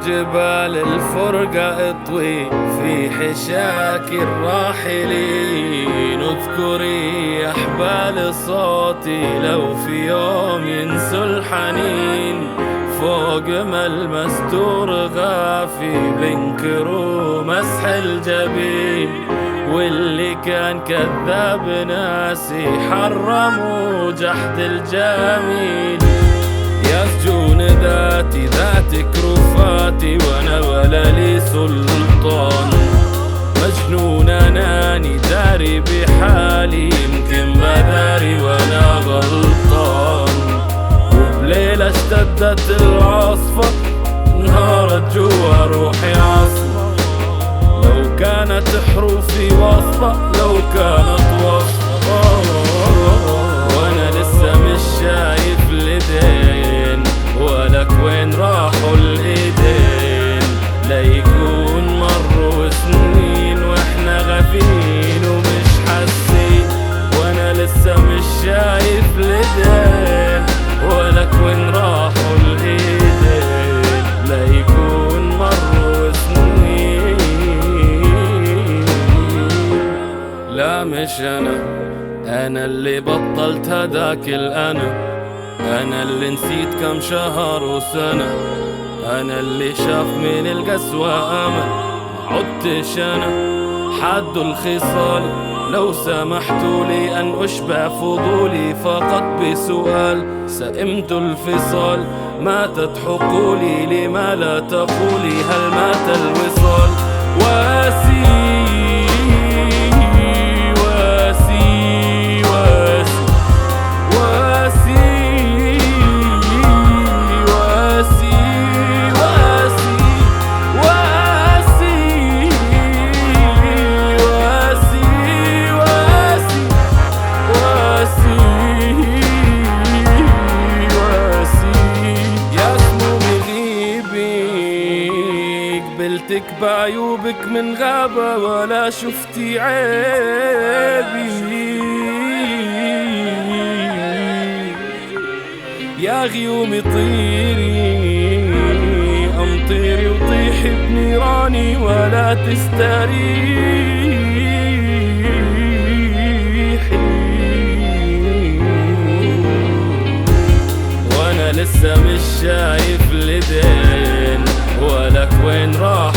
جبال الفرقة اطوي في حشاك الراحلين، اذكري أحبال صوتي لو في يوم ينسوا الحنين. فوق ما المستور غافي بنكروا مسح الجبين، واللي كان كذاب ناسي حرموا جحد الجميل. يا سجون ذاتي ذاتك رفاتي وانا ولا لي سلطان، مجنون اناني داري بحالي يمكن بداري وانا غلطان. وبليلة اشتدت العاصفة انهارت جوا روحي عاصفة، لو كانت حروفي وصفة لو كانت وصفة. وانا لسه مش شايف لدين ولك وين راحوا الايدين، لا يكون مروا سنين واحنا غافين ومش حاسين. وانا لسه مش شايف لدين ولك وين راحوا الايدين، لا يكون مروا سنين. لا مش انا اللي بطلت هداك الانا، أنا اللي نسيت كم شهر وسنة، أنا اللي شاف من القسوة أمل ما عدتش أنا. حد الخصال لو سمحتوا لي أن أشبع فضولي فقط بسؤال، سئمت الفصال ماتت حقولي لما لا تقولي هل مات الوصال. واسي قبلتك بعيوبك من غابة ولا شفتي عيبي. يا غيومي طيري أمطيري وطيحي بنيراني ولا تستريحي. وانا لسه مش شايف لدين ولك وين راح